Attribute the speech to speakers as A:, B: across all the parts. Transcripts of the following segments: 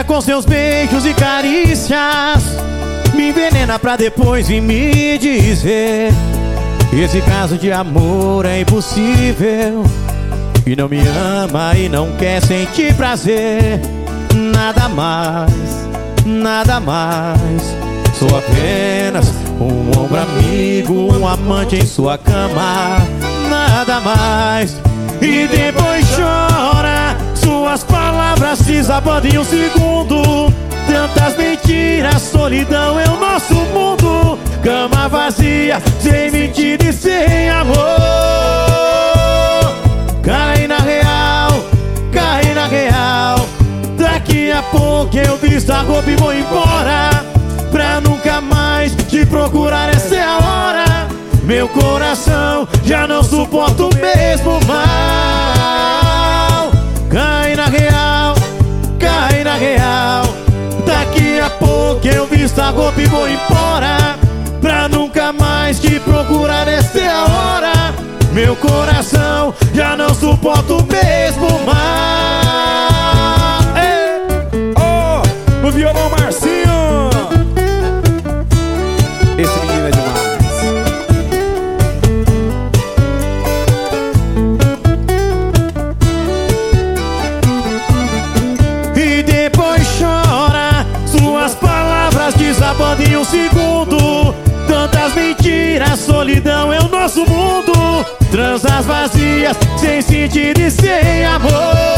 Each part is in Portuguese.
A: engana com seus beijos e carícias, me envenena pra depois vir me dizer: esse caso de amor é impossível, e não me ama e não quer sentir prazer. Nada mais, nada mais, sou apenas um ombro amigo, um amante em sua cama. Nada mais. E depois chora, suas palavras desabando em um segundo. Tantas mentiras, solidão é o nosso mundo. Cama vazia, sem mentira e sem amor. Cai na real, cai na real. Daqui a pouco eu visto a roupa e vou embora, pra nunca mais te procurar, essa é a hora. Meu coração já não suporta o mesmo mal. Cai na real, cai na real. Daqui a pouco eu visto a roupa e vou embora, pra nunca mais te procurar, essa é a hora. Meu coração já não suporta o mesmo mal.
B: Oh, no violão Marcinho. Esse menino é demais.
A: E depois chora, suas palavras desabando em um segundo. Tantas mentiras, solidão é o nosso mundo. Transas vazias, sem sentido e sem amor.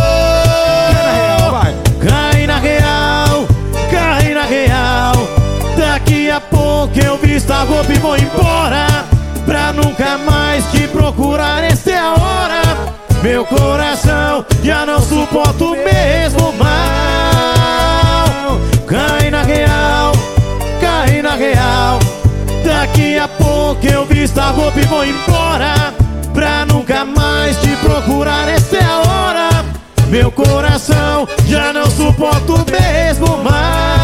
A: Cai na real, cai na real. Daqui a pouco eu visto a roupa e vou embora, pra nunca mais te procurar, essa é a hora. Meu coração já não suporta o mesmo mal. Cai na real, cai na real. Daqui a pouco eu visto a roupa e vou embora, pra nunca mais te procurar, essa é a hora. Meu coração já não suporta o mesmo mal.